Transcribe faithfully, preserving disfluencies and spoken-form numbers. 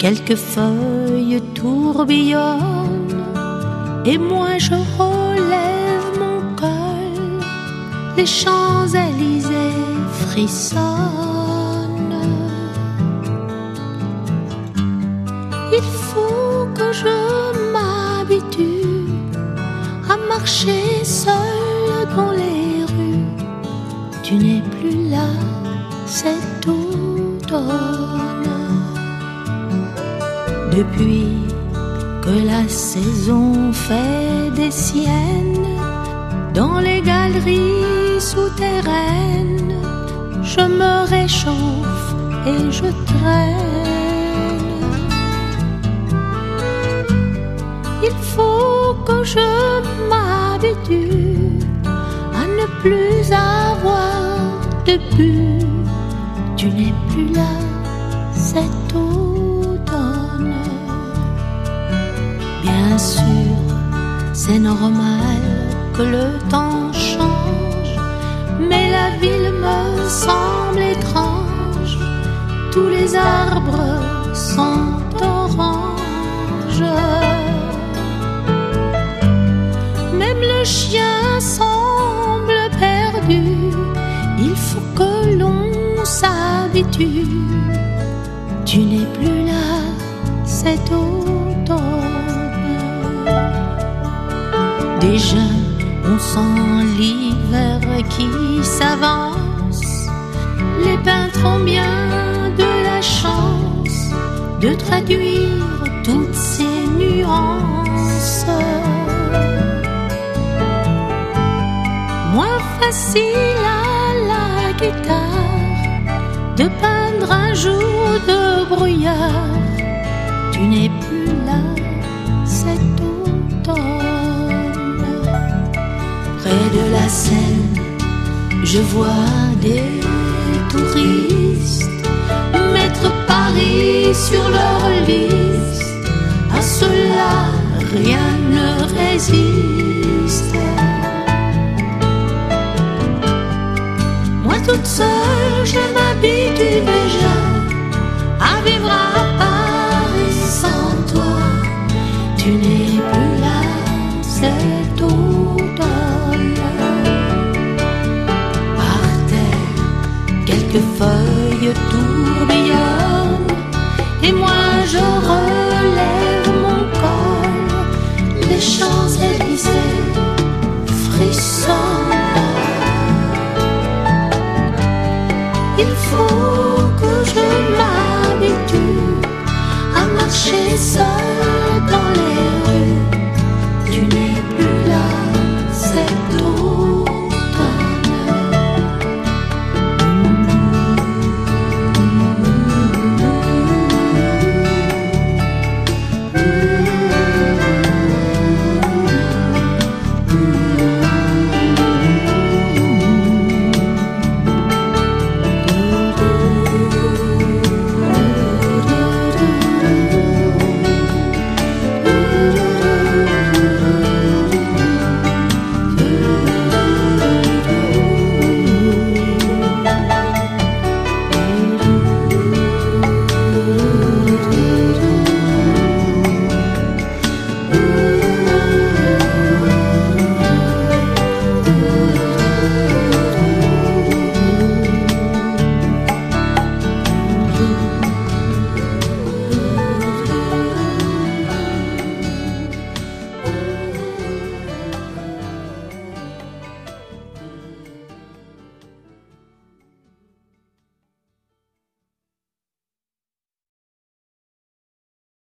quelques feuilles tourbillonnent, et moi je relève mon col, les Champs-Élysées frissonnent. Il faut que je m'habitue à marcher seule dans les rues. Tu n'es plus là cet automne. Depuis que la saison fait des siennes, dans les galeries souterraines, je me réchauffe et je traîne. Il faut que je m'habitue à ne plus avoir de but. Tu n'es plus là cet automne. Bien sûr, c'est normal que le temps change, mais la ville me semble étrange. Tous les arbres sont oranges. Même le chien semble perdu. Il faut que l'on s'habitue. Tu n'es plus là cet automne. Déjà on sent l'hiver qui s'avance. Les peintres ont bien de la chance de traduire toutes ces nuances. Moins facile à la guitare de peindre un jour de brouillard. Tu n'es plus là cet automne. Près de la Seine, je vois des touristes mettre Paris sur leur liste. À cela, rien ne résiste. Moi toute seule, je m'habitue déjà à vivre à Paris sans toi. Tu n'es plus là cet automne. Par terre, quelques feuilles tourbillonnent, et moi je relève mon col. Les Champs-Élysées frissonnent. Il faut que je m'habitue à marcher seule